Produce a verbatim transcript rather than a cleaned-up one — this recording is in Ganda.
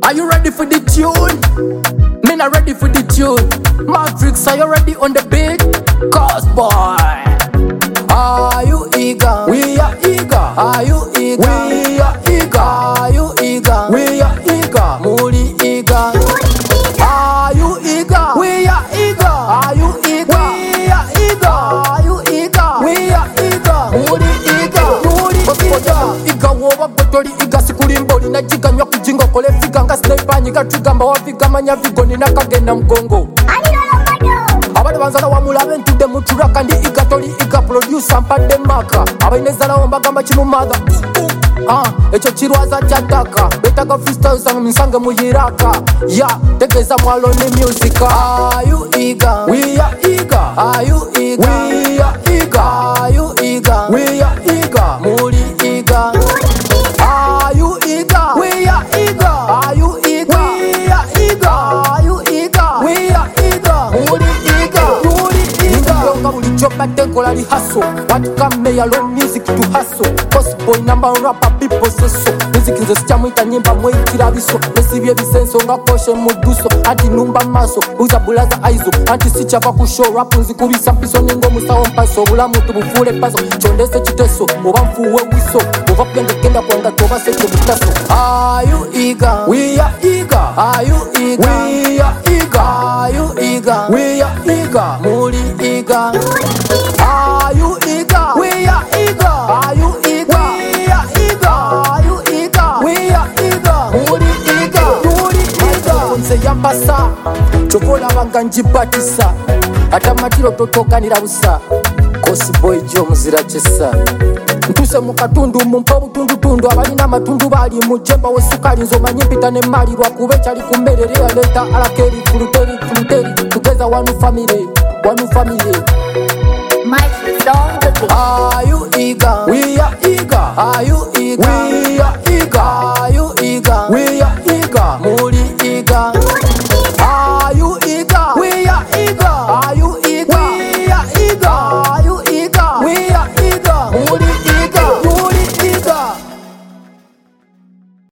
Are you ready for the tune? Me not ready for the tune. Mavericks, are you ready on the beat? Cause boy, are you eager? We are eager. Are you eager? We are eager. Are you eager? We are eager. Muri eager. Are you eager? We are eager. Are you eager? We are eager. Are you eager? We are eager. Muri eager. Muri eager. Iga woba gotori iga sikulimboli na jiga nyoku jingo kole figa nga sniper nyika trigamba wafiga manya vigoni na kagenda mgongo. Abade banzala wa mulabe ntude mutura kandi iga toli iga producer mpade maka. Abainezala omba gamba chinu mother. Ah, echo chirwaza chataka. Betaka freestyle sang msange muyiraka. Ya, tegeza mwalo ni music. Are you eager? We are eager. Are you eager? We are eager. Are you eager? We are eager. Muri eager. Are you eager? We are eager. Are you eager? We are eager. Are you eager? We are eager. Muri eager. Muri eager. Yonga buli chopa tenkola li hustle. What come me alone music to hustle. Boss boy number rapper people so so. Music nzo sitamwita nyimba mwitira biso. Nesibye bisenso nga koshe muduso. Ati numba maso. Uza bulaza aizo. Anti sichava ku show rap nzikubisa mpiso ningo musawo mpaso. Bulamu tubufule paso. Chondese chiteso. Oba mfuwe wiso. Oba kende kenda kwanga toba seke butaso. Are you eager? We are eager. Are you eager? We are eager. Are you eager? We are eager. Muri eager. Are you eager? We are eager. Are you eager? We are eager. Are you eager? We are eager. Muri eager. Muri eager. Nze yambasa. Chokola banganji batisa. Atamatiro totokanira busa. Kosi boy jo muzira chesa. Ntuse mukatundu mumpa butundu tundu abalina matundu bali mujemba wesukali nzoma nyimpita ne mali lwakube chali kumberere aleta alakeri fuluteri fuluteri together one family one family. Mike Song. Are you eager? We are eager. Are you eager? We are eager.